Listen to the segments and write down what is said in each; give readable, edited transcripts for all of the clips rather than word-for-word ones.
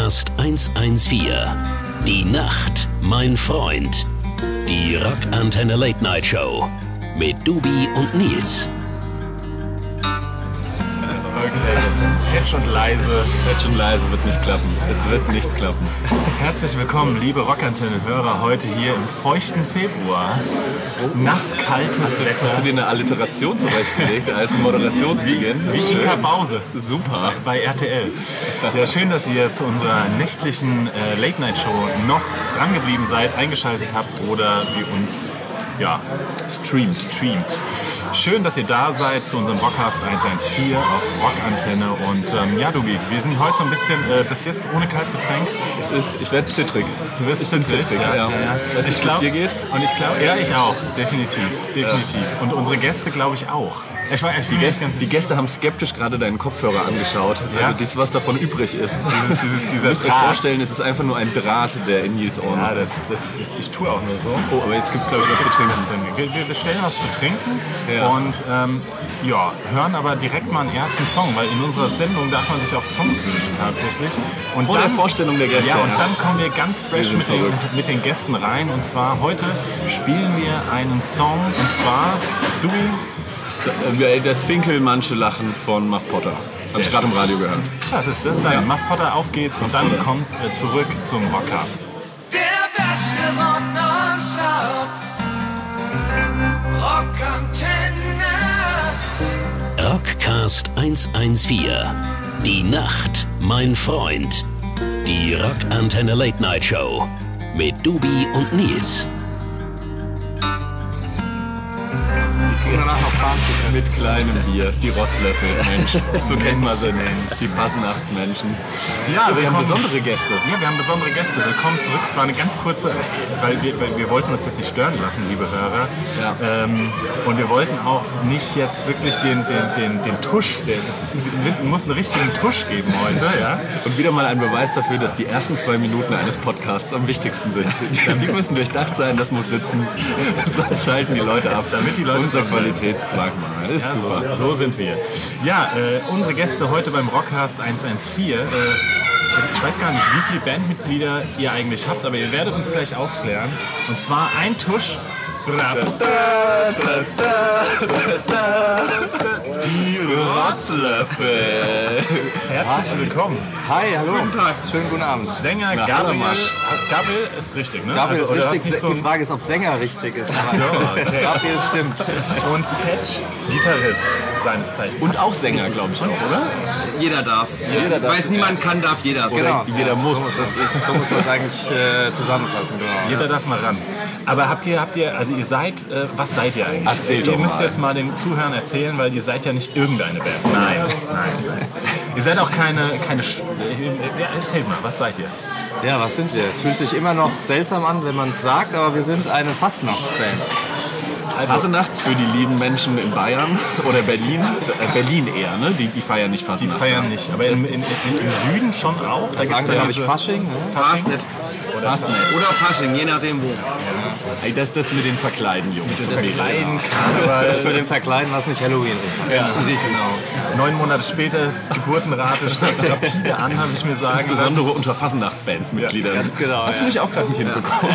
Rockcast 114. Die Nacht, mein Freund. Die Rockantenne Late Night Show mit Dubi und Nils. Okay, jetzt schon leise, wird nicht klappen. Es wird nicht klappen. Herzlich willkommen, liebe Rockantenne-Hörer, heute hier im feuchten Februar. Nass-kaltes Wetter. Hast du dir eine Alliteration zurechtgelegt als Moderationsweekend? Wie Ika Bause. Super. Bei RTL. Ja, schön, dass ihr zu unserer nächtlichen Late-Night-Show noch dran geblieben seid, eingeschaltet habt oder wie uns streamt. Schön, dass ihr da seid zu unserem Rockcast 114 auf Rockantenne. Und ja, Dubi, wir sind heute so ein bisschen bis jetzt ohne Kaltgetränk. Ich werde zittrig. Du wirst zittrig, ja. Weiß nicht, wie es dir geht. Und ich glaube, ja, ich auch. Definitiv. Und unsere Gäste, glaube ich, auch. Die Gäste haben skeptisch gerade deinen Kopfhörer angeschaut. Ja? Also das, was davon übrig ist. Ihr müsst euch vorstellen, es ist einfach nur ein Draht, der in Nils Ohren ist. Ich tue auch nur so. Oh, aber jetzt gibt es, glaube ich, was zu trinken. Wir bestellen was zu trinken und hören aber direkt mal einen ersten Song, weil in unserer Sendung darf man sich auch Songs wünschen tatsächlich. Und vor der Vorstellung der Gäste. Ja, und dann kommen wir ganz fresh mit den Gästen rein. Und zwar heute spielen wir einen Song, und zwar, das Finkelmannsche Lachen von Muff Potter. Habe ich gerade im Radio gehört. Das ist dann Muff Potter, auf geht's. Und dann kommt zurück zum Rockcast. Der beste Rock nonstop. Rockantenne. Rockcast 114. Die Nacht, mein Freund. Die Rockantenne Late Night Show mit Dubi und Nils. Danach noch fahren zu können. Mit kleinem Bier, die Rotzlöffel, Mensch, so kennt man sie, Mensch, die Fasnachtsmenschen. Ja, wir haben besondere Gäste. Ja, wir haben besondere Gäste. Willkommen zurück. Es war eine ganz kurze, weil wir wollten uns jetzt nicht stören lassen, liebe Hörer. Ja. Und wir wollten auch nicht jetzt wirklich den Tusch, es muss einen richtigen Tusch geben heute. Ja? Und wieder mal ein Beweis dafür, dass die ersten 2 Minuten eines Podcasts am wichtigsten sind. Die müssen durchdacht sein, das muss sitzen. Sonst schalten die Leute ab, damit die Leute unser Qualitätsmerkmal. Ist super. So sind wir. Ja, unsere Gäste heute beim Rockcast 114. Ich weiß gar nicht, wie viele Bandmitglieder ihr eigentlich habt, aber ihr werdet uns gleich aufklären. Und zwar ein Tusch. Die Rotzlöffel. Herzlich willkommen. Hi, hallo. Guten Tag. Schönen guten Abend. Sänger Gabriel ist richtig, ne? Gabriel ist richtig. So die Frage ist, ob Sänger richtig ist. Okay. Gabriel stimmt. Und Patch, Gitarrist seines Zeichens. Und auch Sänger, glaube ich, oder? Jeder darf. Weil es niemand kann, darf jeder. Genau. Jeder muss. So muss man es eigentlich zusammenfassen. Genau. Jeder darf mal ran. Aber habt ihr, also ihr seid, was seid ihr eigentlich? Erzählt ihr müsst jetzt mal den Zuhörern erzählen, weil ihr seid ja nicht irgendeine Band. Nein. Ihr seid auch keine erzählt mal, was seid ihr? Ja, was sind wir? Es fühlt sich immer noch seltsam an, wenn man es sagt, aber wir sind eine Fastnachtsband. Also nachts für die lieben Menschen in Bayern oder Berlin. Berlin eher, ne? Die feiern nicht Fastnacht. Die feiern nicht, aber im Süden schon auch. Da sagen sie, glaube ich, Fasching. Ne? Fastnet. Oder Fasching, je nachdem wo. Ey, das mit den Verkleiden, Jungs. Das Verkleiden, Karneval. Das mit dem Verkleiden, was nicht Halloween ist. Ja, genau. 9 Monate später, Geburtenrate steigt rapide an, habe ich mir sagen. Insbesondere unter Fasnachtsbands-Mitgliedern. Ja, ganz genau. Hast du nicht auch gerade ein Kind bekommen?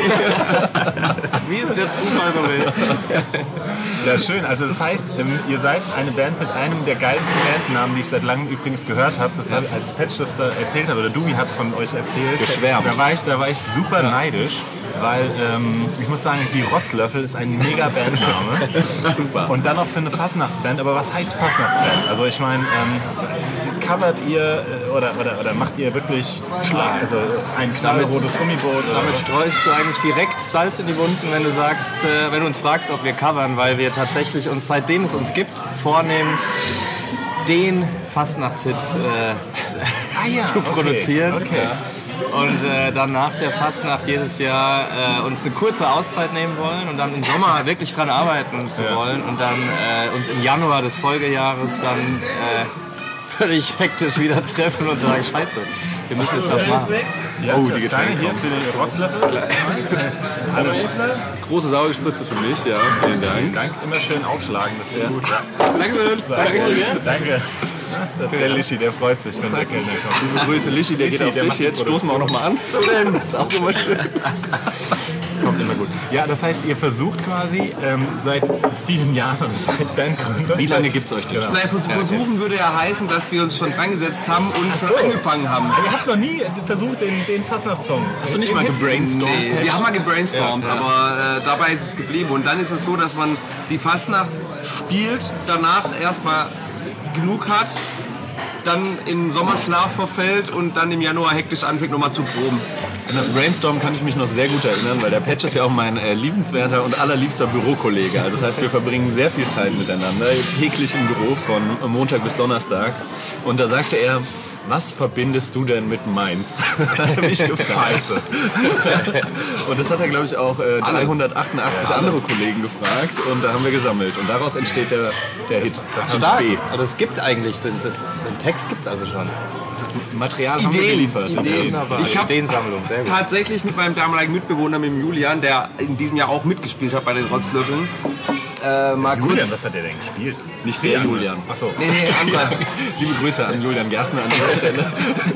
Wie ist der Zufall so will? Ja, schön. Also das heißt, ihr seid eine Band mit einem der geilsten Bandnamen, die ich seit langem übrigens gehört habe. Das hat, als Patch das da erzählt hat, oder Dubi hat von euch erzählt. Geschwärmt. Da war ich super neidisch, weil ich muss sagen, die Rotzlöffel ist ein mega Bandname. Super. Und dann auch für eine Fasnachtsband. Aber was heißt Fasnachtsband? Also ich meine, covert ihr oder macht ihr wirklich also ein knallrotes Gummiboot? Damit streust du eigentlich direkt Salz in die Wunden, wenn du sagst, wenn du uns fragst, ob wir covern, weil wir tatsächlich uns, seitdem es uns gibt, vornehmen, den Fastnachtshit zu produzieren. Okay. Und dann nach der Fastnacht jedes Jahr uns eine kurze Auszeit nehmen wollen und dann im Sommer wirklich dran arbeiten zu wollen und dann uns im Januar des Folgejahres dann völlig hektisch wieder treffen und sagen, scheiße, wir müssen jetzt was machen. Ja, Oh, das die kleine Getränke hier kommen. für den Rotzlöffel. Große Saugespritze für mich, ja. Vielen Dank. Dank, immer schön aufschlagen, das ist gut. Danke. Danke. Der Lischi, der freut sich, wenn der Kellner kommt. Liebe Grüße, Lischi, der geht auf der dich. macht die Jetzt stoßen wir auch noch mal an. So denn, das ist auch immer schön. Kommt immer gut. Ja, das heißt, ihr versucht quasi seit vielen Jahren, seit Bandgründung. Wie lange gibt es euch denn schon? Nein, versuchen würde ja heißen, dass wir uns schon dran gesetzt haben und schon angefangen haben. Ihr habt noch nie versucht, den Fastnachtssong. Hast du nicht mal gebrainstormt? Nee, wir haben mal gebrainstormt, aber dabei ist es geblieben. Und dann ist es so, dass man die Fastnacht spielt, danach erstmal genug hat, dann in Sommerschlaf verfällt und dann im Januar hektisch anfängt, nochmal zu proben. An das Brainstorm kann ich mich noch sehr gut erinnern, weil der Patch ist ja auch mein liebenswerter und allerliebster Bürokollege. Also das heißt, wir verbringen sehr viel Zeit miteinander, täglich im Büro von Montag bis Donnerstag. Und da sagte er, was verbindest du denn mit Mainz? Hat er mich gefragt. Und das hat er, glaube ich, auch 388 andere Kollegen gefragt und da haben wir gesammelt. Und daraus entsteht der Hit. Das Stark. Also es gibt eigentlich, den Text gibt es also schon. Material haben wir geliefert. Wunderbar. Ich hab Ideensammlung, sehr gut. Tatsächlich mit meinem damaligen Mitbewohner, mit dem Julian, der in diesem Jahr auch mitgespielt hat bei den Rotzlöffeln, mal kurz... Julian, was hat der denn gespielt? Nicht der Julian. Achso. Nee, anderer. Liebe Grüße an Julian Gerstner an dieser Stelle.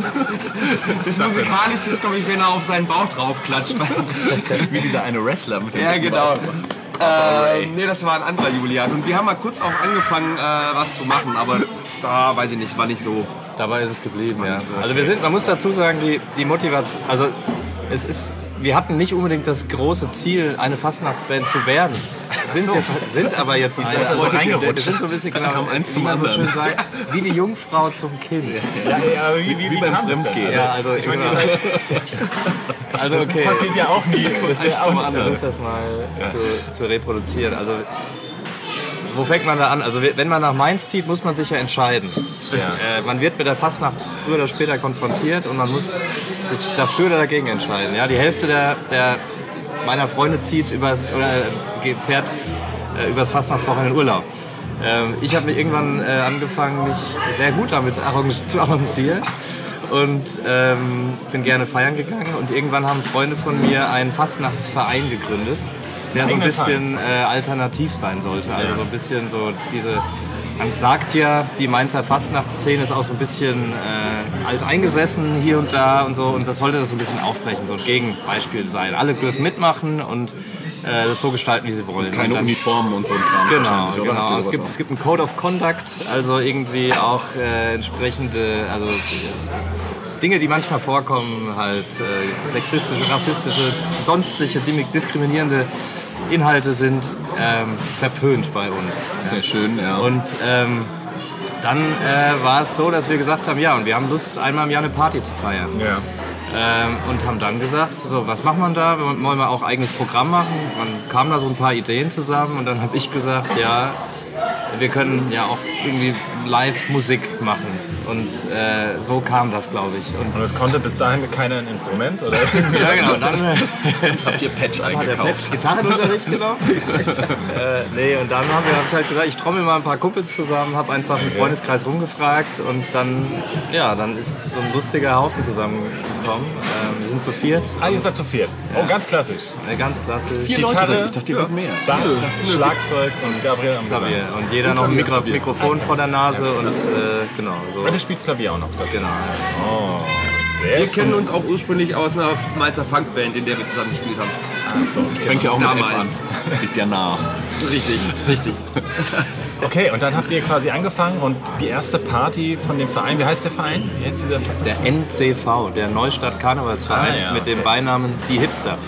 Das musikalisch ist, glaube ich, wenn er auf seinen Bauch draufklatscht. Wie dieser eine Wrestler mit dem Ja, dicken genau. Bauch. Nee, das war ein anderer Julian. Und wir haben mal kurz auch angefangen, was zu machen, aber da, weiß ich nicht, war nicht so. Dabei ist es geblieben, ja. Also man muss dazu sagen, die Motivation, also wir hatten nicht unbedingt das große Ziel, eine Fastnachtsband zu werden. Sind aber jetzt eine. so reingerutscht. Wir sind so ein bisschen, Also kam eins wie zum man so anderen. schön sagt, wie die Jungfrau zum Kind. Ja, wie beim kam das denn? Fremdgehen. Ja, also Ich meine, ihr seid, also okay. das passiert ja auch nie. Das ist ja auch Ich versuche das mal zu reproduzieren. Also, wo fängt man da an? Also, wenn man nach Mainz zieht, muss man sich ja entscheiden. Man wird mit der Fastnacht früher oder später konfrontiert und man muss sich dafür oder dagegen entscheiden. Ja, die Hälfte meiner Freunde fährt übers Fastnachtswochenende in Urlaub. Ich habe mir irgendwann angefangen, mich sehr gut damit zu arrangieren. Und bin gerne feiern gegangen und irgendwann haben Freunde von mir einen Fastnachtsverein gegründet, der so ein bisschen alternativ sein sollte. Also so ein bisschen so man sagt ja, die Mainzer Fastnachtsszene ist auch so ein bisschen alt eingesessen hier und da und so und das sollte das so ein bisschen aufbrechen, so ein Gegenbeispiel sein. Alle dürfen mitmachen und das so gestalten, wie sie wollen. Keine Und dann, Uniformen und so ein Kram. Genau, wahrscheinlich, oder? genau. Habt ihr Es sowas gibt einen Code of Conduct, also irgendwie auch entsprechende, also Dinge, die manchmal vorkommen, halt sexistische, rassistische, sonstige, diskriminierende Inhalte sind verpönt bei uns. auch? Sehr schön, ja. Und dann war es so, dass wir gesagt haben, ja, und wir haben Lust, einmal im Jahr eine Party zu feiern. Ja. Und haben dann gesagt, so, was macht man da? Wollen wir auch eigenes Programm machen? Dann kamen da so ein paar Ideen zusammen und dann habe ich gesagt, ja, wir können ja auch irgendwie Live-Musik machen. Und so kam das, glaube ich. Und es konnte bis dahin keiner ein Instrument, oder? Ja, genau. Dann Habt ihr Patch hat der eingekauft? Patch Gitarrenunterricht genommen. Nee, und dann habe ich halt gesagt, ich trommel mal ein paar Kumpels zusammen, habe einfach im Freundeskreis rumgefragt und dann ist so ein lustiger Haufen zusammengekommen. Wir sind zu viert. Ah, ihr seid zu viert. Oh, ganz klassisch. Ganz klassisch. Gitarre, Ich dachte, ihr wollt mehr. Bass, Schlagzeug und Gabriel am Klavier. Klavier. Und jeder noch ein Mikrofon vor der Nase und genau so. Und du spielst Klavier auch noch. Genau. Oh, sehr Wir kennen uns auch ursprünglich aus einer Mainzer Funkband, in der wir zusammen gespielt haben. Fängt ja auch mit F Damals. an. Liegt ja nah. Richtig. Okay, und dann habt ihr quasi angefangen und die erste Party von dem Verein, wie heißt der Verein? Wie heißt dieser Der NCV, der Neustadt Karnevalsverein, Ah, ja, mit dem okay. Beinamen Die Hipster.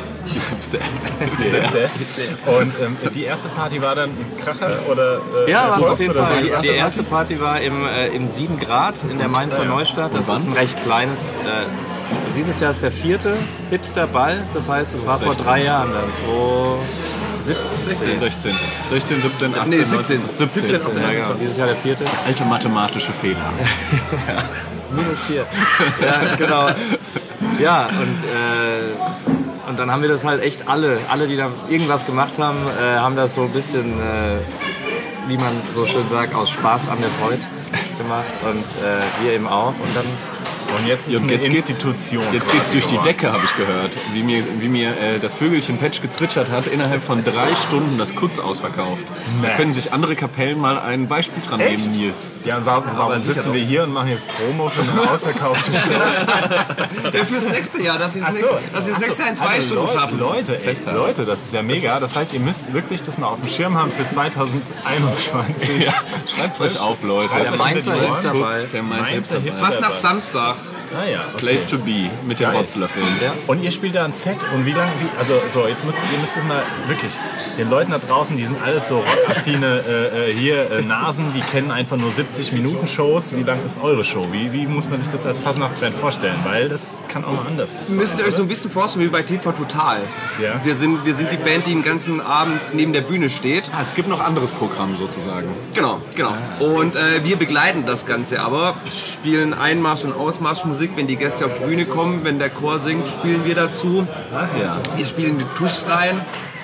Und die erste Party war dann ein Kracher oder Ja, war Erfolg auf jeden oder Fall. so? Die erste Party war im 7 Grad in der Mainzer Neustadt. Das ist ein recht kleines. Dieses Jahr ist der 4. Hipsterball. Das heißt, es war vor 3 Jahren dann. 16, 17, 18, Nee, 17. 17. Ja, genau. Dieses Jahr der 4. Alte mathematische Fehler. -4. Ja, genau. Ja, und dann haben wir das halt echt alle, die da irgendwas gemacht haben, haben das so ein bisschen, wie man so schön sagt, aus Spaß an der Freude gemacht und wir eben auch. Und dann Und jetzt ist eine Institution. Jetzt geht's durch die Decke, habe ich gehört. Wie mir das Vögelchen Patch gezwitschert hat, innerhalb von 3 Stunden das Kutz ausverkauft. Da können sich andere Kapellen mal ein Beispiel dran nehmen, Nils. Ja, und warum sitzen wir hier und machen jetzt Promo für eine ausverkaufte Show? Ja, fürs nächste Jahr, dass wir das nächste Jahr in 2 Stunden schaffen. Leute, das ist ja mega. Das heißt, ihr müsst wirklich das mal auf dem Schirm haben für 2021. Ja, schreibt euch auf, Leute. Der Mainzer hilft dabei. Fast nach Samstag. Ah ja, okay. Place to be mit den Rotzlöffeln. Ja. Und ihr spielt da ein Set und wie lange, jetzt müsst ihr es mal wirklich, den Leuten da draußen, die sind alles so rockaffine Nasen, die kennen einfach nur 70-Minuten-Shows. Wie lang ist eure Show? Wie muss man sich das als Fastnachtsband vorstellen? Weil das kann auch mal anders sein. Müsst ihr euch so ein bisschen vorstellen wie bei TV Total. Ja. Wir sind die Band, die den ganzen Abend neben der Bühne steht. Es gibt noch anderes Programm sozusagen. Genau. Und wir begleiten das Ganze aber, spielen Einmarsch- und Ausmarschmusik, wenn die Gäste auf die Bühne kommen, wenn der Chor singt, spielen wir dazu. Wir spielen die Tuschs rein.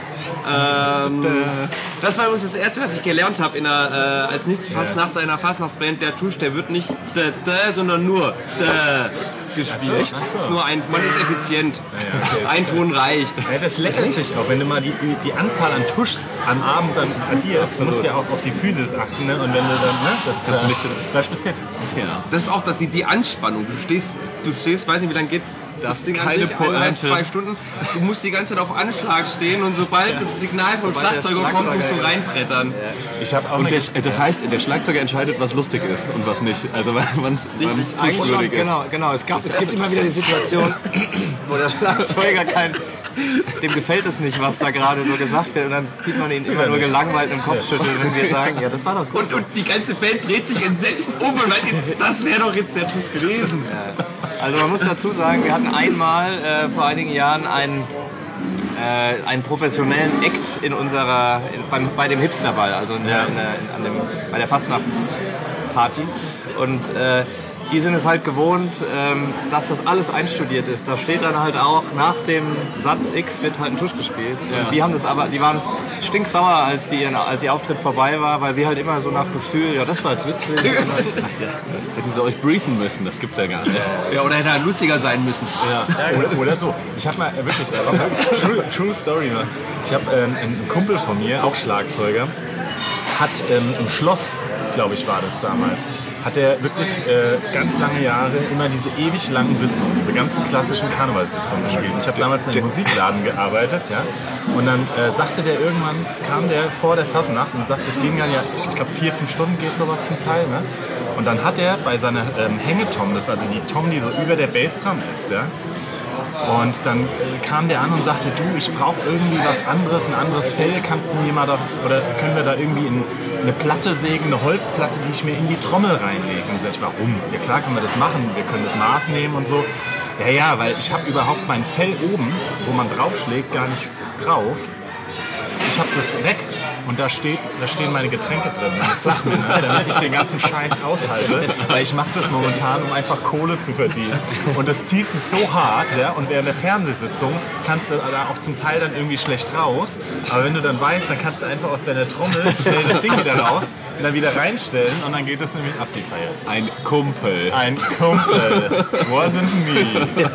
Das war übrigens das Erste, was ich gelernt habe als Nichts-Fastnachter einer Fastnachtsband. Der Tusch, der wird nicht sondern nur gespielt. So. Ist nur man ist effizient. Ein Ton reicht. Ja, das läppert sich auch, wenn du mal die Anzahl an Tuschs am Abend dann addierst, musst du ja auch auf die Physis achten, ne? Und wenn du dann, bleibst du fit. Ja. Das ist auch die Anspannung. Du stehst, weiß nicht, wie lange geht das Ding an sich, 1,5-2 Stunden. Du musst die ganze Zeit auf Anschlag stehen und sobald das Signal vom Schlagzeuger kommt, musst du reinbrettern. Ich habe auch das heißt, der Schlagzeuger entscheidet, was lustig ist und was nicht. Also wann es tuschwürdig ist. Genau. Es gibt immer wieder die Situation, wo der Schlagzeuger dem gefällt es nicht, was da gerade so gesagt wird und dann sieht man ihn immer nur gelangweilt im Kopf schütteln, wenn wir sagen, ja, das war doch gut. Und die ganze Band dreht sich entsetzt um und meint, das wäre doch jetzt der Tusch gewesen. Ja. Also man muss dazu sagen, wir hatten einmal vor einigen Jahren einen professionellen Act bei dem Hipsterball, also bei der Fastnachtsparty. Und die sind es halt gewohnt, dass das alles einstudiert ist. Da steht dann halt auch, nach dem Satz X wird halt ein Tusch gespielt. Ja. Die waren stinksauer, als ihr Auftritt vorbei war, weil wir halt immer so nach Gefühl, ja, das war jetzt witzig. Hätten sie euch briefen müssen, das gibt's ja gar nicht. Ja, oder hätte er lustiger sein müssen. Ja. Oder so. Ich habe mal wirklich, True Story, ne? Ich habe einen Kumpel von mir, auch Schlagzeuger, hat im Schloss, glaube ich, war das damals, hat er wirklich ganz lange Jahre immer diese ewig langen Sitzungen, diese ganzen klassischen Karnevalssitzungen gespielt. Ich habe damals in einem Musikladen gearbeitet, ja, und dann kam der vor der Fasnacht und sagte, es ging ja, ich glaube 4-5 Stunden geht sowas zum Teil, ne? Und dann hat er bei seiner Hängetom, das ist also die Tom, die so über der Bassdrum ist, ja, und dann kam der an und sagte, du, ich brauche irgendwie was anderes, ein anderes Fell, kannst du mir mal oder können wir da irgendwie eine Platte sägen, eine Holzplatte, die ich mir in die Trommel reinlege? Und sag ich, warum? Ja klar können wir das machen, wir können das Maß nehmen und so. Ja, weil ich habe überhaupt mein Fell oben, wo man draufschlägt, gar nicht drauf. Ich habe das weg. Und da stehen meine Getränke drin, meine Flachmänner, damit ich den ganzen Scheiß aushalte. Weil ich mache das momentan, um einfach Kohle zu verdienen. Und das zieht sich so hart, ja, und während der Fernsehsitzung kannst du da auch zum Teil dann irgendwie schlecht raus. Aber wenn du dann weißt, dann kannst du einfach aus deiner Trommel schnell das Ding wieder raus und dann wieder reinstellen und dann geht es nämlich ab die Feier. Ein Kumpel. Wasn't me.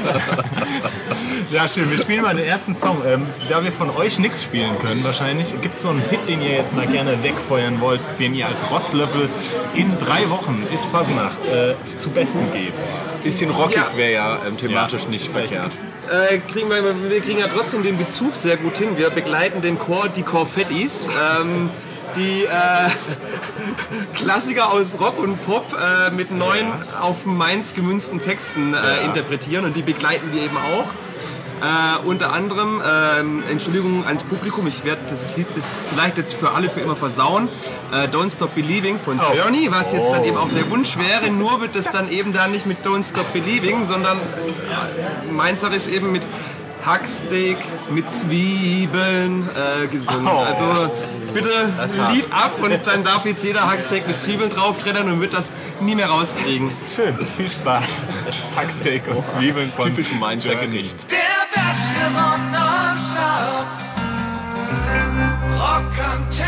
Ja, schön. Wir spielen mal den ersten Song. Da wir von euch nichts spielen können wahrscheinlich, gibt es so einen Hit, den ihr jetzt mal gerne wegfeuern wollt, den ihr als Rotzlöffel in 3 Wochen ist Fasnacht zu Besten gebt. Bisschen rockig wäre ja thematisch nicht verkehrt. Wir kriegen ja trotzdem den Bezug sehr gut hin. Wir begleiten den Chor, die Chorfettis. Die Klassiker aus Rock und Pop mit neuen auf Mainz gemünzten Texten interpretieren und die begleiten wir eben auch. Unter anderem, Entschuldigung ans Publikum, ich werde das Lied vielleicht jetzt für alle für immer versauen, Don't Stop Believing von Journey, was jetzt dann eben auch der Wunsch wäre, nur wird es dann eben da nicht mit Don't Stop Believing, sondern mainzerisch eben mit Hacksteak mit Zwiebeln gesungen. Also bitte Lied ab und dann darf jetzt jeder Hacksteak mit Zwiebeln drauf trennen und wird das nie mehr rauskriegen. Schön, viel Spaß. Hacksteak und Zwiebeln von typischen Mainzer Gericht. Der beste Nonstop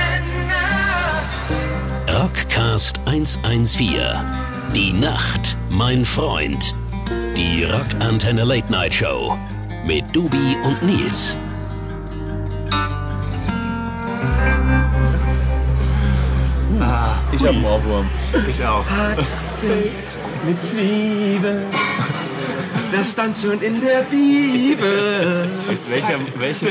Rockantenne. Rockcast 114. Die Nacht, mein Freund. Die Rockantenne Late Night Show mit Dubi und Nils. Ich habe einen Ohrwurm. Ich auch. Steak mit Zwiebeln. Das stand schon in der Bibel. Welches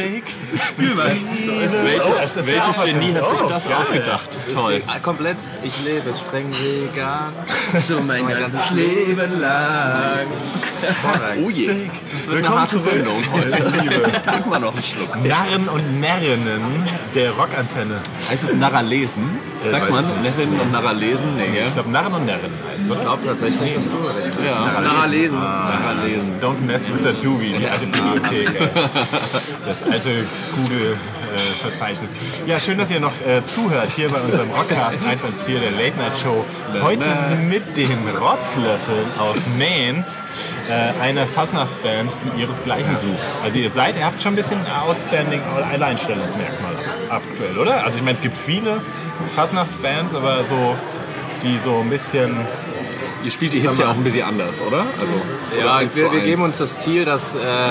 Genie hat sich das ausgedacht? Toll. Komplett. Ich lebe streng vegan. So mein ganzes Leben lang. Oh je. Das wird eine harte Sendung heute. Trink mal noch einen Schluck. Narren und Närrinnen der Rockantenne. Heißt es Narralesen? Sagt man Närrinnen und Narralesen? Nee, Ich glaube Narren und Närrinnen heißt es. Ich glaube tatsächlich, dass du recht hast. ja. Narralesen. Narralesen. Don't mess with the Doobie, die alte Bibliothek. Das alte Google-Verzeichnis. Ja, schön, dass ihr noch zuhört hier bei unserem Rockcast 114 der Late Night Show. Heute mit den Rotzlöffeln aus Mainz, eine Fasnachtsband, die ihresgleichen sucht. Also ihr habt schon ein bisschen outstanding Alleinstellungsmerkmal aktuell, oder? Also ich meine, es gibt viele Fasnachtsbands, aber so, die so ein bisschen... Ihr spielt die Hits ja auch ein bisschen anders, oder? Also, Ja, wir geben uns das Ziel, das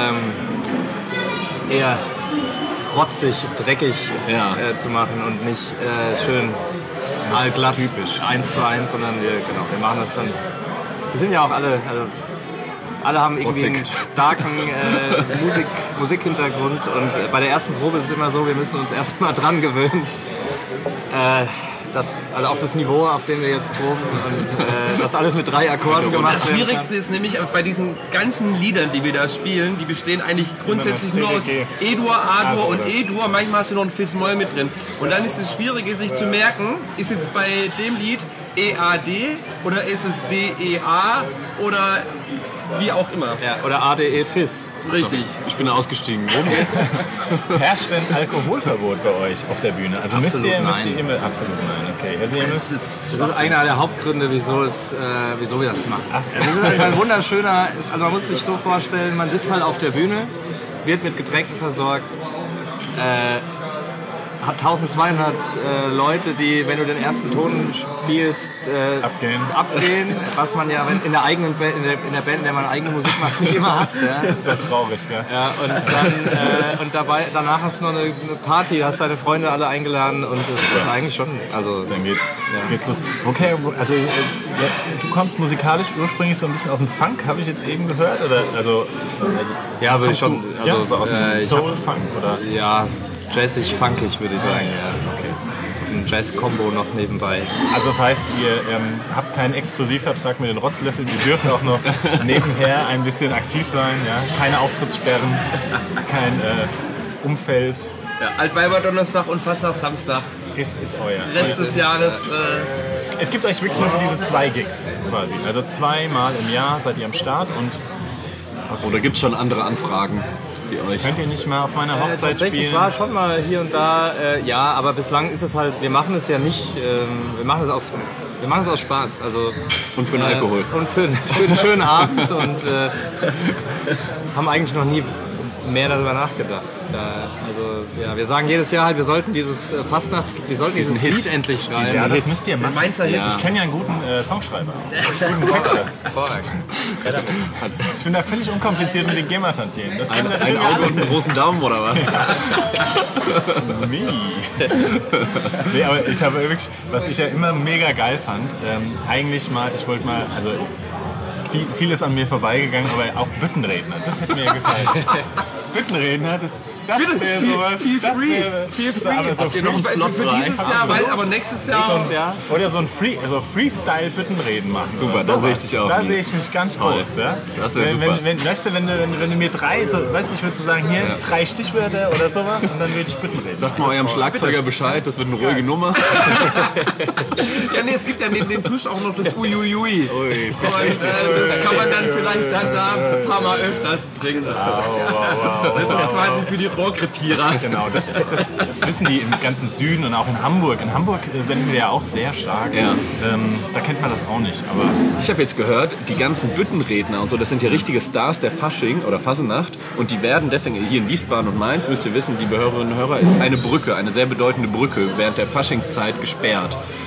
eher rotzig, dreckig zu machen und nicht schön allglatt, typisch 1:1, sondern wir machen das dann. Wir sind ja auch alle haben irgendwie einen starken Musikhintergrund und bei der ersten Probe ist es immer so, wir müssen uns erstmal dran gewöhnen. Also auf das Niveau, auf dem wir jetzt proben und das alles mit 3 Akkorden gemacht Das Schwierigste ist nämlich bei diesen ganzen Liedern, die wir da spielen, die bestehen eigentlich grundsätzlich nur aus E-Dur, A-Dur und E-Dur. Manchmal hast du noch ein Fis-Moll mit drin. Und dann ist es schwierig, sich zu merken, ist jetzt bei dem Lied E-A-D oder ist es D-E-A oder wie auch immer. Ja, oder ADE-Fis. Richtig. Ich bin ausgestiegen. Worum geht's? Herrscht denn Alkoholverbot bei euch auf der Bühne? Also müsst ihr immer... Absolut nein, okay. Also ihr müsst, Das ist einer der Hauptgründe, wieso wir das machen. Ach so. Das ist halt ein wunderschöner, also man muss sich so vorstellen, man sitzt halt auf der Bühne, wird mit Getränken versorgt, hat 1200 Leute, die, wenn du den ersten Ton spielst, abgehen, was man ja in der eigenen Band, in der Band, in der man eigene Musik macht, nicht immer hat. Ja. Das ist ja traurig, gell? Ja, und danach hast du noch eine Party, hast deine Freunde alle eingeladen und das ist eigentlich schon, also... Dann geht's los. Okay, also du kommst musikalisch ursprünglich so ein bisschen aus dem Funk, habe ich jetzt eben gehört? Oder, also, ja, würde ich schon... Also, so aus dem Soul-Funk, oder? Ja, jazzig, funkig würde ich sagen, ja. Okay. Ein Jazz-Kombo noch nebenbei. Also das heißt, ihr habt keinen Exklusivvertrag mit den Rotzlöffeln, ihr dürft auch noch nebenher ein bisschen aktiv sein, ja? Keine Auftrittssperren, kein Umfeld. Ja, Altweiber-Donnerstag und Fastnacht-Samstag. Ist euer. Rest des Jahres. Es gibt euch wirklich nur für diese 2 Gigs quasi. Also 2-mal im Jahr seid ihr am Start und... Oder gibt es schon andere Anfragen? Könnt ihr nicht mal auf meiner Hochzeit tatsächlich spielen? war schon mal hier und da, ja, aber bislang ist es halt, wir machen es ja nicht, wir machen es aus Spaß. Also, und für den Alkohol. Und für einen schönen Abend und haben eigentlich noch nie mehr darüber nachgedacht. Also, ja, wir sagen jedes Jahr halt, wir sollten dieses Lied endlich schreiben. Ja, das müsst ihr machen. Mainzer Hit. Ich kenne ja einen guten Songschreiber. Ich bin da völlig unkompliziert mit den GEMA-Tantiemen. Ein Auge und einen großen Daumen, oder was? Nee, aber ich habe wirklich, was ich ja immer mega geil fand, ich wollte mal, also vieles an mir vorbeigegangen, aber auch Büttenredner, das hätte mir ja gefallen. Büttenredner, das wäre sowas. Feel free. Habt ihr noch einen Slot für dieses Jahr, aber nächstes Jahr. Oder so ein Freestyle-Büttenreden machen. Super, da sehe ich dich auch. Da sehe ich mich ganz groß. Ja? Das wäre super. Wenn du mir 3, ich würde so sagen, hier 3 Stichwörter oder sowas und dann würde ich Büttenreden. Sagt mal eurem Schlagzeuger Bescheid, das wird eine ruhige Nummer. Ja, nee, es gibt ja neben dem Tusch auch noch das Uiuiui. Und das kann man dann vielleicht dann da ein paar Mal öfters bringen. Das ist quasi für die Rohrkrepierer. Genau, das wissen die im ganzen Süden und auch in Hamburg. In Hamburg senden wir ja auch sehr stark. Ja. Da kennt man das auch nicht. Aber ich habe jetzt gehört, die ganzen Büttenredner und so, das sind ja richtige Stars der Fasching oder Fasenacht. Und die werden deswegen, hier in Wiesbaden und Mainz, müsst ihr wissen, liebe Hörerinnen und Hörer, ist eine Brücke, eine sehr bedeutende Brücke während der Faschingszeit gesperrt.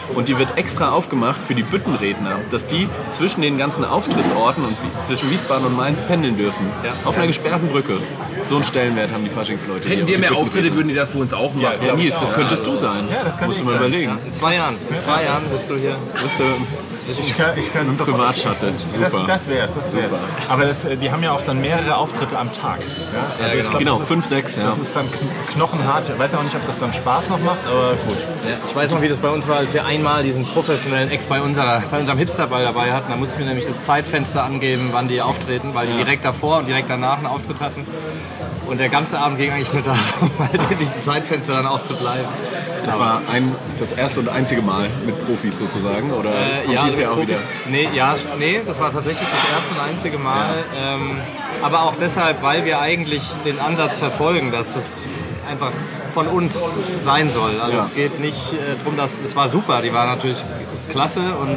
Und die wird extra aufgemacht für die Büttenredner, dass die zwischen den ganzen Auftrittsorten und zwischen Wiesbaden und Mainz pendeln dürfen. Auf einer gesperrten Brücke. So einen Stellenwert haben die Faschingsleute. Hätten wir mehr Auftritte, würden die das für uns auch machen. Ja, Nils, das könntest du sein. Ja, das könnte Musst du mal überlegen. In 2 Jahren. In 2 Jahren bist du hier. Bist du Ich kann im Privatshuttle. Super. Das wär's. Aber die haben ja auch dann mehrere Auftritte am Tag. Ja? Also ich glaub, Genau, das 5, 6, ja. Das ist dann knochenhart. Ich weiß ja auch nicht, ob das dann Spaß noch macht, aber gut. Ja, ich weiß noch, wie das bei uns war, als wir einmal diesen professionellen Act bei unserem Hipsterball dabei hatten. Da mussten wir nämlich das Zeitfenster angeben, wann die auftreten, weil die direkt davor und direkt danach einen Auftritt hatten. Und der ganze Abend ging eigentlich nur darum, halt in diesem Zeitfenster dann auch zu bleiben. Das war das erste und einzige Mal mit Profis sozusagen? Oder kommt ja, dies Jahr auch Profis, wieder? Nee, das war tatsächlich das erste und einzige Mal. Ja. Aber auch deshalb, weil wir eigentlich den Ansatz verfolgen, dass das einfach von uns sein soll. Also es geht nicht darum, dass es war super, die war natürlich klasse und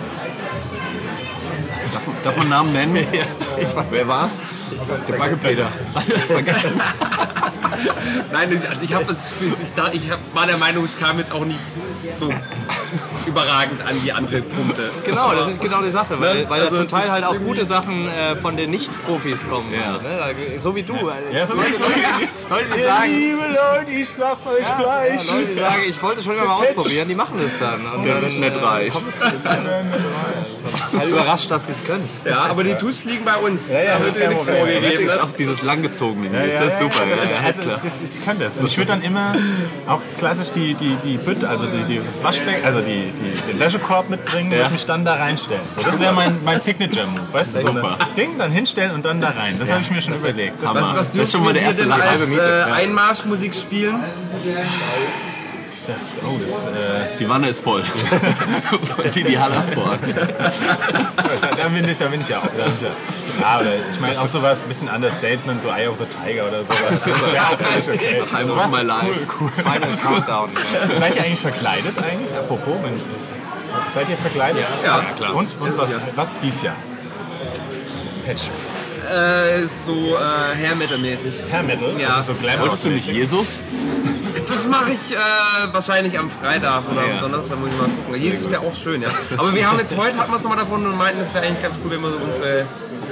Darf man Namen nennen? Wer war's? Der Baggepeter. Vergessen. Nein, also ich war der Meinung, es kam jetzt auch nicht so überragend an wie andere Punkte. Genau, das ist genau die Sache, weil Also da zum Teil halt auch gute Sachen von den Nicht-Profis kommen. Ja. Ne? So wie du. Ja, so wie ich Leute, die sagen, liebe Leute, ich sag's euch gleich. Leute, die sagen, ich wollte schon immer mal ausprobieren, die machen das dann. Und Der wird nicht reich. halt überrascht, dass sie es können. Ja, aber die Tuss liegen bei uns. Ja, da wird dir nichts vorgegeben. Das ist auch dieses langgezogene. Das ist super. Der Also, Headler. ich kann das. Und ich würde dann immer auch klassisch die Bütte, also das Waschbecken, also den Wäschekorb mitbringen und mich dann da reinstellen. So, das wäre mein Signature-Move. Weißt du, so ein Ding dann hinstellen und dann da rein. Das habe ich mir schon überlegt. Das Hammer. Was Das ist schon mal der erste denn Sache. als Einmarschmusik spielen? Die Wanne ist voll. die Halle abbauen. Da bin ich ja auch. Ja, oder ich meine auch sowas, ein bisschen Understatement, so Eye of the Tiger oder sowas. Ja, auch völlig okay. Time of my life. Cool. Final Countdown. Seid ihr eigentlich verkleidet eigentlich? Apropos, seid ihr verkleidet? Ja, klar. Und was ist dies Jahr? Patch. So Hair Metal mäßig. Hair Metal? Ja. Also so Glam. Wolltest du nicht Jesus? Das mache ich wahrscheinlich am Freitag oder am Donnerstag, muss ich mal gucken. Jesus wäre auch schön, ja. Aber wir haben jetzt heute, hatten wir es nochmal davon und meinten, es wäre eigentlich ganz cool, wenn wir so unsere...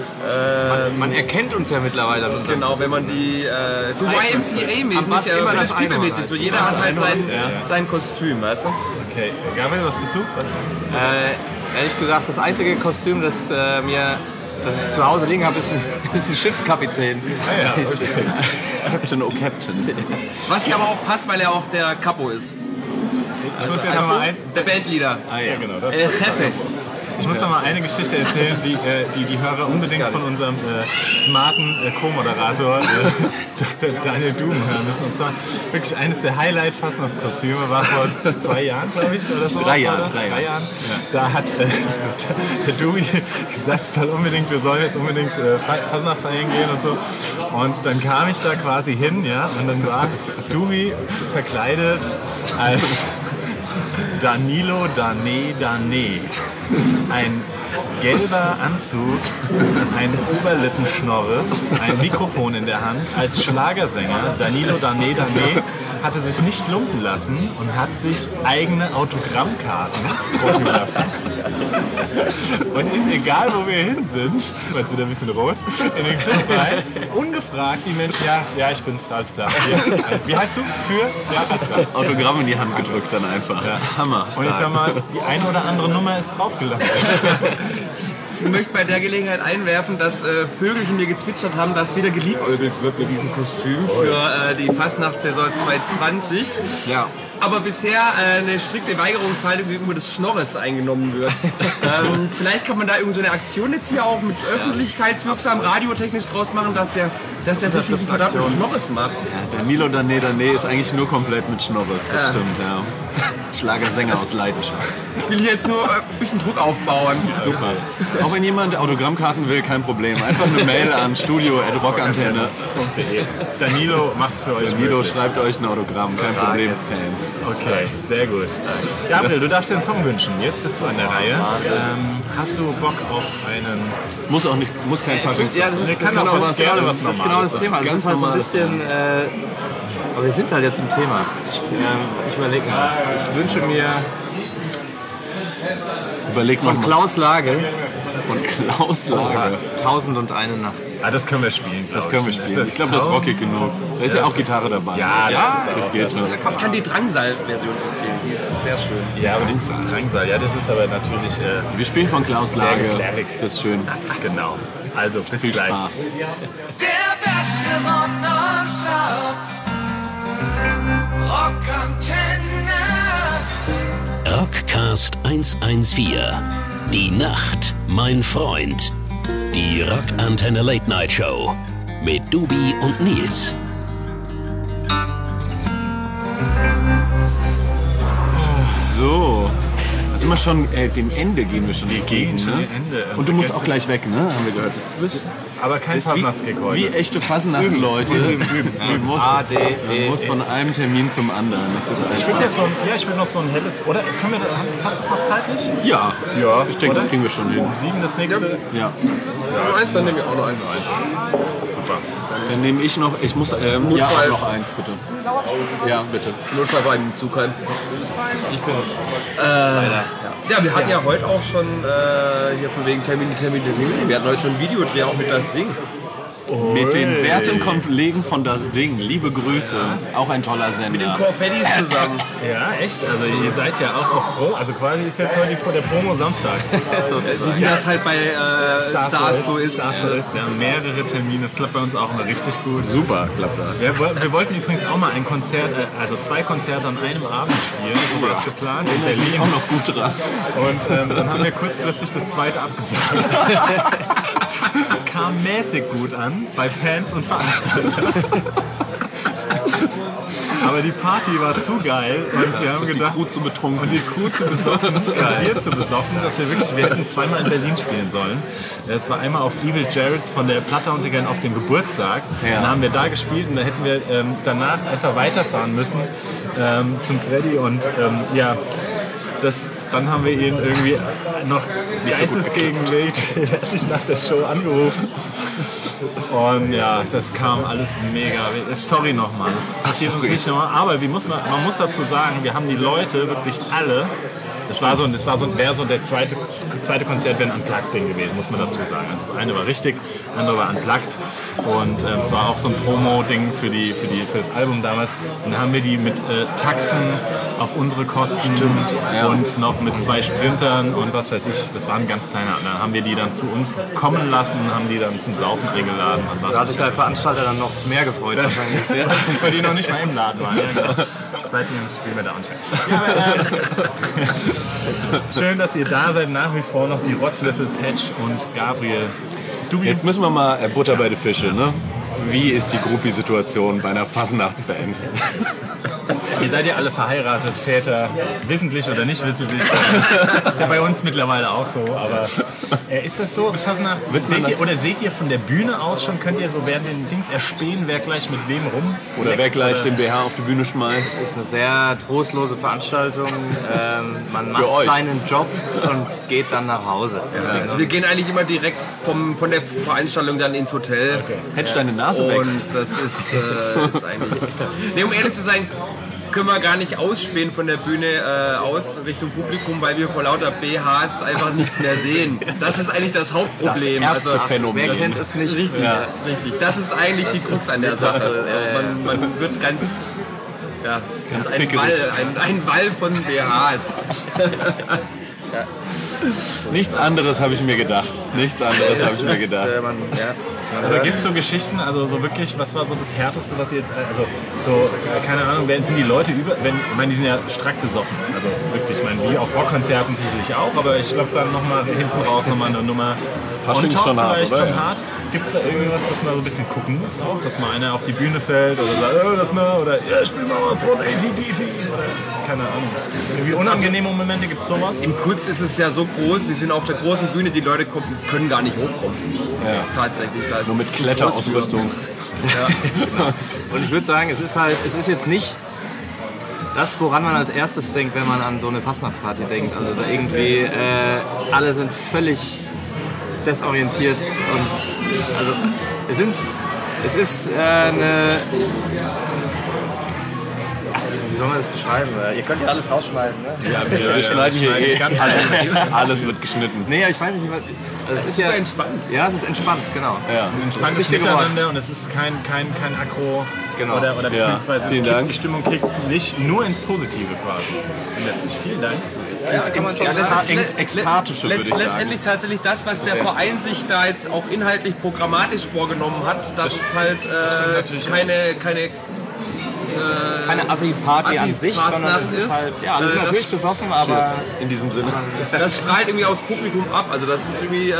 Man erkennt uns ja mittlerweile. Genau, wenn man die so YMCA-mäßig, das People-mäßig, so jeder hat halt sein Kostüm, weißt du? Okay, Gabriel, was bist du? Ehrlich gesagt, das einzige Kostüm, das ich zu Hause liegen habe, ist ein Schiffskapitän. Ah ja, okay. Captain, oh Captain. Was ja aber auch passt, weil er auch der Capo ist. Ich muss jetzt noch mal Der Bandleader. ja, genau. Das Jefe. Ich muss noch mal eine Geschichte erzählen, die Hörer unbedingt von unserem smarten Co-Moderator Dr. Daniel Doom hören müssen. Und zwar wirklich eines der Highlight-Fastnacht-Kostüme war vor 2 Jahren, glaube ich, oder so. 3 Jahren. Da hat der Dewey gesagt, wir sollen jetzt unbedingt Fastnacht feiern gehen und so. Und dann kam ich da quasi hin, ja, und dann war Dewey verkleidet als Danilo Dane. Ein gelber Anzug, ein Oberlippenschnorres, ein Mikrofon in der Hand. Als Schlagersänger Danilo Dane hatte sich nicht lumpen lassen und hat sich eigene Autogrammkarten drucken lassen. Und ist egal, wo wir hin sind, weil es wieder ein bisschen rot, in den Club rein, ungefragt die Menschen, ja, ich bin's, alles klar. Hier. Wie heißt du? Ja, alles klar. Autogramm in die Hand gedrückt dann einfach. Ja. Hammer. Und ich sag mal, die eine oder andere Nummer ist draufgelassen. Ich möchte bei der Gelegenheit einwerfen, dass Vögelchen mir gezwitschert haben, dass wieder geliebäugelt wird mit diesem Kostüm für die Fastnachtssaison 2020. Ja. Aber bisher eine strikte Weigerungshaltung gegenüber des Schnorres eingenommen wird. Vielleicht kann man da irgendwie so eine Aktion jetzt hier auch mit öffentlichkeitswirksam radiotechnisch draus machen, dass der sich diesen verdammten Schnorres macht. Ja, der Milo Dane ist eigentlich nur komplett mit Schnorres, das stimmt, ja. Schlagersänger aus Leidenschaft. Ich will hier jetzt nur ein bisschen Druck aufbauen. Super. Auch wenn jemand Autogrammkarten will, kein Problem. Einfach eine Mail an studio@rockantenne.de. Danilo macht's für euch. Danilo schreibt euch ein Autogramm, kein Problem, Fans. Okay, sehr gut. Gabriel, du darfst dir einen Song wünschen. Jetzt bist du an der Reihe. Hast du Bock auf einen... Muss kein Faschings Ja, das ist genau das Thema. Das ist halt so ein bisschen... aber wir sind halt jetzt im Thema. Ich überlege mal. Ich wünsche mir Überleg mal. Von Klaus Lage. Von Klaus Lage. 1001 Nacht. Das können wir spielen. Das können wir spielen. Ich glaube, das ist rockig genug. Da ist ja auch Gitarre dabei. Ja, das geht schon. Ich kann die Drangsal-Version empfehlen, die ist sehr schön. Ja, aber die Drangsal, das ist aber natürlich... Wir spielen von Klaus Lage. Klärig. Das ist schön. Genau. Also, bis Viel gleich. Spaß. Der beste von nonstop. Rockantenne. Rockcast 114. Die Nacht, mein Freund. Die Rockantenne Late Night Show. Mit Dubi und Nils. So. Sind wir schon, dem Ende gehen wir schon entgegen, schon ne? dem Ende. Und du musst auch gleich weg, ne? Haben wir gehört. Das ist Aber kein Fasnachtsgig heute. wie echte Fasnachtsleute. Man muss von einem Termin zum anderen. Das ist Ich will noch so ein helles... Oder können wir... Passt das noch zeitlich? ja, ich denke, das kriegen wir schon hin. 7 das nächste. Ja. Dann nehme ich auch noch eins. Super. Dann nehme ich noch, ich muss, ja, auch noch eins, bitte. Ja, bitte. Notfall war im Zug rein. Ich bin ja, wir hatten ja heute auch schon hier von wegen Termin. Wir hatten heute schon ein Videodreh auch mit das Ding. Mit den werten Kollegen von Das Ding. Liebe Grüße. Auch ein toller Sender. Mit den Corfettis zusammen. Ja, echt? Also ihr seid ja auch auf Pro. Also quasi ist jetzt heute der Promo-Samstag. So wie das halt bei Stars so ist. Ja, mehrere Termine. Das klappt bei uns auch immer richtig gut. Super, klappt das. Wir wollten übrigens auch mal ein Konzert, also 2 Konzerte an einem Abend spielen. So war das geplant. In Berlin. Auch noch gut dran. Und dann haben wir kurzfristig das zweite abgesagt. Kam mäßig gut an bei Fans und Veranstaltern. Aber die Party war zu geil und wir haben gedacht, Crew zu betrunken. und die Crew zu besoffen, und wir zu besoffen, dass wir hätten zweimal in Berlin spielen sollen. Das war einmal auf Evil Jareds von der Platter und auf dem Geburtstag. Ja. Dann haben wir da gespielt und da hätten wir danach einfach weiterfahren müssen zum Freddy und dann haben wir ihn irgendwie noch geistesgegenwärtig nach der Show angerufen. Und ja, das kam alles mega. Sorry nochmal, das passiert uns nicht nochmal. Aber man muss dazu sagen, wir haben die Leute wirklich alle. Wäre so der zweite Konzert wäre ein Unplugged-Ding gewesen, muss man dazu sagen. Also das eine war richtig, das andere war Unplugged. Und es war auch so ein Promo-Ding für das Album damals. Und dann haben wir die mit Taxen auf unsere Kosten und noch mit 2 Sprintern und was weiß ich. Das war ein ganz kleiner. Und dann haben wir die dann zu uns kommen lassen, haben die dann zum Saufen eingeladen. Da hat sich der Veranstalter dann noch mehr gefreut wahrscheinlich. Weil die noch nicht mal im Laden waren. Ja, genau. Seitdem spielen wir da anscheinend. Schön, dass ihr da seid. Nach wie vor noch die Rotzlöffel, Patch und Gabriel. Jetzt müssen wir mal Butter bei die Fische, ne? Wie ist die Groupie-Situation bei einer Fasnachtsband? Ihr seid ja alle verheiratet, Väter, wissentlich oder nicht wissentlich. Das ist ja bei uns mittlerweile auch so. Aber ist das so, Fasnacht? Seht ihr von der Bühne aus schon, könnt ihr so während den Dings erspähen, wer gleich mit wem rum? Oder wer gleich den BH auf die Bühne schmeißt? Es ist eine sehr trostlose Veranstaltung. Man macht euch. seinen Job und geht dann nach Hause. Also wir gehen eigentlich immer direkt von der Veranstaltung dann ins Hotel. Hättest deine Nase weg. Und das ist eigentlich... Nee, um ehrlich zu sein, können wir gar nicht ausspähen von der Bühne aus Richtung Publikum, weil wir vor lauter BHs einfach nichts mehr sehen. Das ist eigentlich das Hauptproblem. Das Ärztephänomen. Wer kennt es nicht? Richtig, richtig. Das ist eigentlich die Krux an der Sache. Man wird ganz ein Ball von BHs. Nichts anderes habe ich mir gedacht. Aber gibt es so Geschichten, also so wirklich, was war so das Härteste, was ihr jetzt, also so, keine Ahnung, sind die Leute ich meine, die sind ja strack besoffen, also wirklich, ich meine, wie auf Rockkonzerten sicherlich auch, aber ich glaube dann nochmal hinten raus nochmal eine Nummer on top, schon hart, vielleicht oder? schon hart. Gibt es da irgendwas, dass man so ein bisschen gucken muss auch, dass mal einer auf die Bühne fällt oder sagt, spiel mal von ACDC oder keine Ahnung. Irgendwie unangenehme Momente, gibt es sowas? Im Kurz ist es ja so groß, wir sind auf der großen Bühne, die Leute können gar nicht hochkommen. Ja. Tatsächlich. Da ist Nur mit es zu Kletterausrüstung. Und ich würde sagen, es ist jetzt nicht das, woran man als erstes denkt, wenn man an so eine Fastnachtsparty denkt. Also da irgendwie alle sind völlig desorientiert und also es ist eine, wie soll man das beschreiben? Ihr könnt ja alles rausschneiden, ne? Ja, wir schneiden hier alles wird geschnitten. Nee, ich weiß nicht, wie man... Also es ist ja entspannt. Ja, es ist entspannt, genau. Ja. Ein entspanntes Miteinander und es ist kein Aggro. Genau. Oder beziehungsweise Vielen Dank. die Stimmung kickt nicht nur ins Positive quasi. Und letztlich vielen Dank. Das ist Ekstatische, würde ich sagen. letztendlich tatsächlich das, was der Verein sich da jetzt auch inhaltlich programmatisch vorgenommen hat, dass es halt keine Assi-Party an sich, sondern es ist halt, ja, alles natürlich besoffen, aber In diesem Sinne. das strahlt irgendwie aufs Publikum ab. Also das ist irgendwie...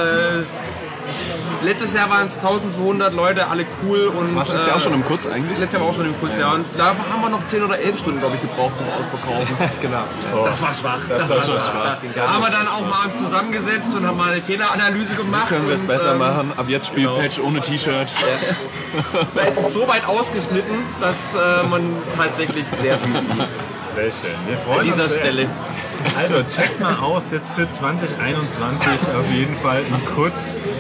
letztes Jahr waren es 1200 Leute, alle cool. Und, Warst du jetzt ja auch schon im Kurz eigentlich? Letztes Jahr war auch schon im Kurz, ja. Und da haben wir noch 10 oder 11 Stunden, glaube ich, gebraucht zum Ausverkaufen. genau. Das war schwach. Das war schwach. Da haben wir dann auch mal zusammengesetzt und haben mal eine Fehleranalyse gemacht. Können wir es und, besser machen? Ab jetzt spielt Patch ohne T-Shirt. Es ist so weit ausgeschnitten, dass man tatsächlich sehr viel sieht. Sehr schön. Wir freuen An dieser uns sehr. Stelle. Also checkt mal aus, jetzt für 2021 auf jeden Fall in Kurz.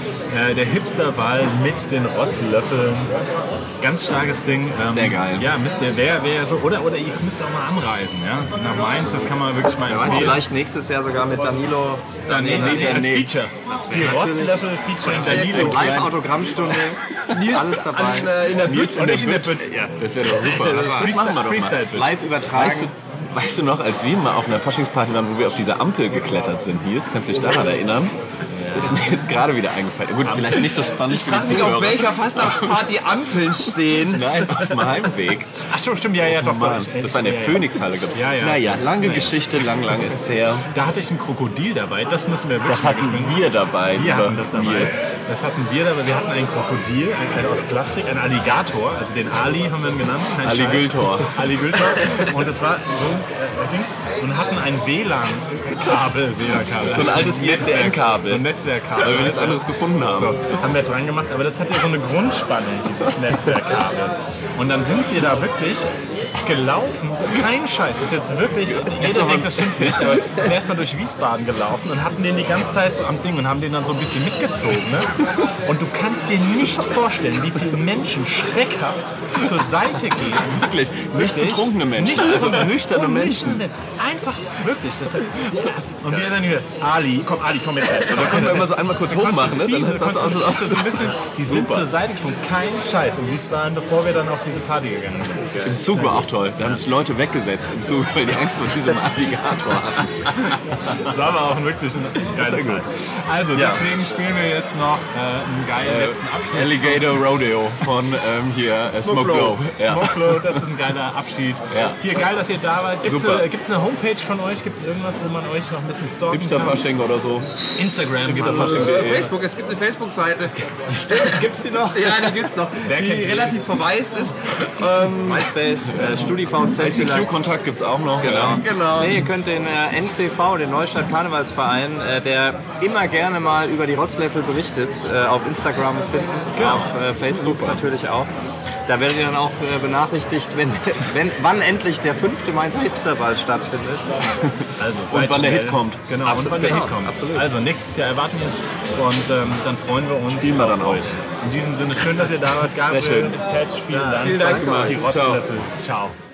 Der Hipsterball mit den Rotzlöffeln. Ganz starkes Ding. Sehr geil. Ja, wer so, oder ihr müsst auch mal anreisen, ja? Nach Mainz, das kann man wirklich mal Weiß empfehlen. vielleicht nächstes Jahr sogar mit Danilo. Als Feature. Die Rotzlöffel featuring Danilo. Live-Autogrammstunde. Alles dabei. In der Nils und ich in der Bütt. Ja. Das wäre doch super. Das machen wir doch mal. Freestyle Bütt. Live übertragen. Weißt du noch, als wir mal auf einer Faschingsparty waren, wo wir auf diese Ampel geklettert sind, Nils? Kannst du dich daran erinnern? Ist mir jetzt gerade wieder eingefallen. Gut, vielleicht nicht so spannend für die Frag mich, auf Zuhörer. welcher Fastnachtsparty Ampeln stehen. Nein, auf dem Heimweg. Ach so, stimmt, ja, doch. Mann, doch. das war in der Phoenix-Halle, glaube ich. Ja, ja. Naja, lange Geschichte, lang ist es her. Da hatte ich ein Krokodil dabei, das müssen wir wirklich Das hatten wir dabei. Wir lieber hatten das dabei. Nils. Das hatten wir dabei. Wir hatten ein Krokodil, ein aus Plastik, ein Alligator, also den Ali haben wir ihn genannt. kein Ali Scheiß. Gültor. Ali Gültor. Und das war so ein Dings und hatten ein WLAN-Kabel. So ein altes ISDN-Kabel. So ein Netzwerkkabel. Weil wir nichts anderes gefunden haben. So, haben wir dran gemacht, aber das hat ja so eine Grundspannung, dieses Netzwerkkabel. Und dann sind wir da wirklich gelaufen, kein Scheiß, das ist jetzt wirklich, jeder denkt, das stimmt nicht, aber wir sind erstmal durch Wiesbaden gelaufen und hatten den die ganze Zeit so am Ding und haben den dann so ein bisschen mitgezogen. Ne? Und du kannst dir nicht vorstellen, wie viele Menschen schreckhaft zur Seite gehen. Wirklich, nicht betrunkene Menschen, Nicht also nüchterne Menschen. Einfach, wirklich. Das hat, und wir dann hier, Ali, komm jetzt. Da können wir immer so einmal kurz hoch machen, ne? Dann Dann hast du so aus. ein bisschen, die sind zur Seite gesprungen, kein Scheiß in Wiesbaden, bevor wir dann auf diese Party gegangen sind. Im Zug war auch toll. Da haben sich Leute weggesetzt im Zug, weil die Angst vor diesem Alligator hatten. Das war aber auch wirklich eine geile Zeit. Also, deswegen spielen wir jetzt noch einen geilen letzten Abschluss. Alligator Rodeo von Smoke Glow. Ja. Smoke Glow, das ist ein geiler Abschied. Ja. Hier, geil, dass ihr da wart. Gibt Super. es eine Homepage von euch? Gibt es irgendwas, wo man euch noch ein bisschen stalken kann? Hipsterfasching oder so. Instagram, Facebook, es gibt eine Facebook-Seite. Gibt's die noch? Ja, die gibt's noch. Wer Die kennt die? relativ verwaist ist. MySpace, StudiVZ. ICQ-Kontakt gibt es auch noch. Genau. Nee, ihr könnt den NCV, den Neustadt Karnevalsverein, der immer gerne mal über die Rotzlöffel berichtet, auf Instagram finden, auf Facebook natürlich auch. Da werdet ihr dann auch benachrichtigt, wann endlich der 5. Mainzer Hipsterball stattfindet. Also, Und seid wann der schnell. Hit kommt. Genau, und wann der Hit kommt. absolut. Also, nächstes Jahr erwarten wir es und dann freuen wir uns. Spielen wir dann auf auch. euch. In diesem Sinne, schön, dass ihr da wart. Gabriel, Sehr schön. Patch, vielen Dank. Vielen Dank. Die Rotzlöffel. Ciao.